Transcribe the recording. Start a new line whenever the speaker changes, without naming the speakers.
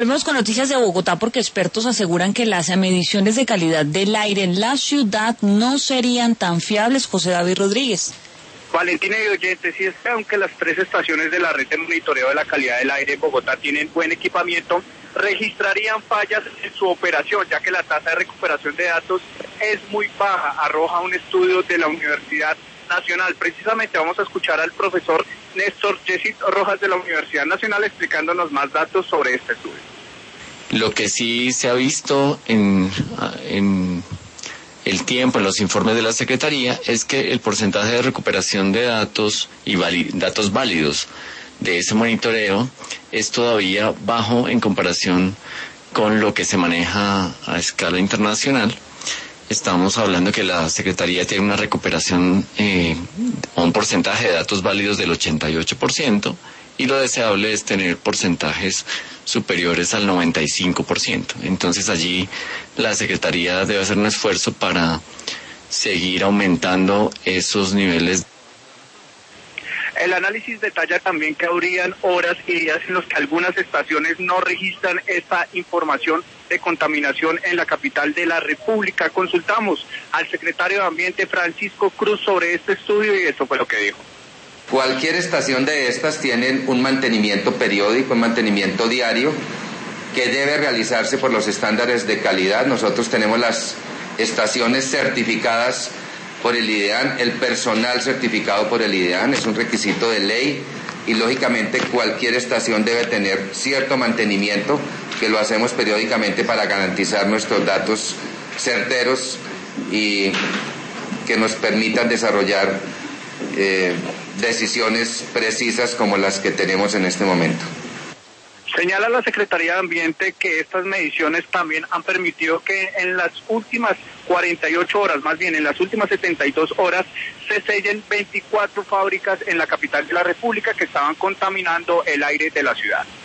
Vemos con noticias de Bogotá porque expertos aseguran que las mediciones de calidad del aire en la ciudad no serían tan fiables. José David Rodríguez.
Valentina y oyentes, y es que aunque las 3 estaciones de la red de monitoreo de la calidad del aire en Bogotá tienen buen equipamiento, registrarían fallas en su operación, ya que la tasa de recuperación de datos es muy baja, arroja un estudio de la Universidad Nacional. Precisamente vamos a escuchar al profesor Néstor Yesid Rojas de la Universidad Nacional explicándonos más datos sobre este estudio.
Lo que sí se ha visto en el tiempo, en los informes de la Secretaría, es que el porcentaje de recuperación de datos y datos válidos de ese monitoreo es todavía bajo en comparación con lo que se maneja a escala internacional. Estamos hablando que la Secretaría tiene una recuperación, un porcentaje de datos válidos del 88%, y lo deseable es tener porcentajes superiores al 95%. Entonces allí la Secretaría debe hacer un esfuerzo para seguir aumentando esos niveles.
El análisis detalla también que habrían horas y días en los que algunas estaciones no registran esta información de contaminación en la capital de la República. Consultamos al secretario de Ambiente, Francisco Cruz, sobre este estudio y esto fue lo que dijo.
Cualquier estación de estas tienen un mantenimiento periódico, un mantenimiento diario que debe realizarse por los estándares de calidad. Nosotros tenemos las estaciones certificadas por el IDEAN, el personal certificado por el IDEAN, es un requisito de ley y lógicamente cualquier estación debe tener cierto mantenimiento que lo hacemos periódicamente para garantizar nuestros datos certeros y que nos permitan desarrollar decisiones precisas como las que tenemos en este momento.
Señala la Secretaría de Ambiente que estas mediciones también han permitido que en las últimas 48 horas, más bien en las últimas 72 horas, se sellen 24 fábricas en la capital de la República que estaban contaminando el aire de la ciudad.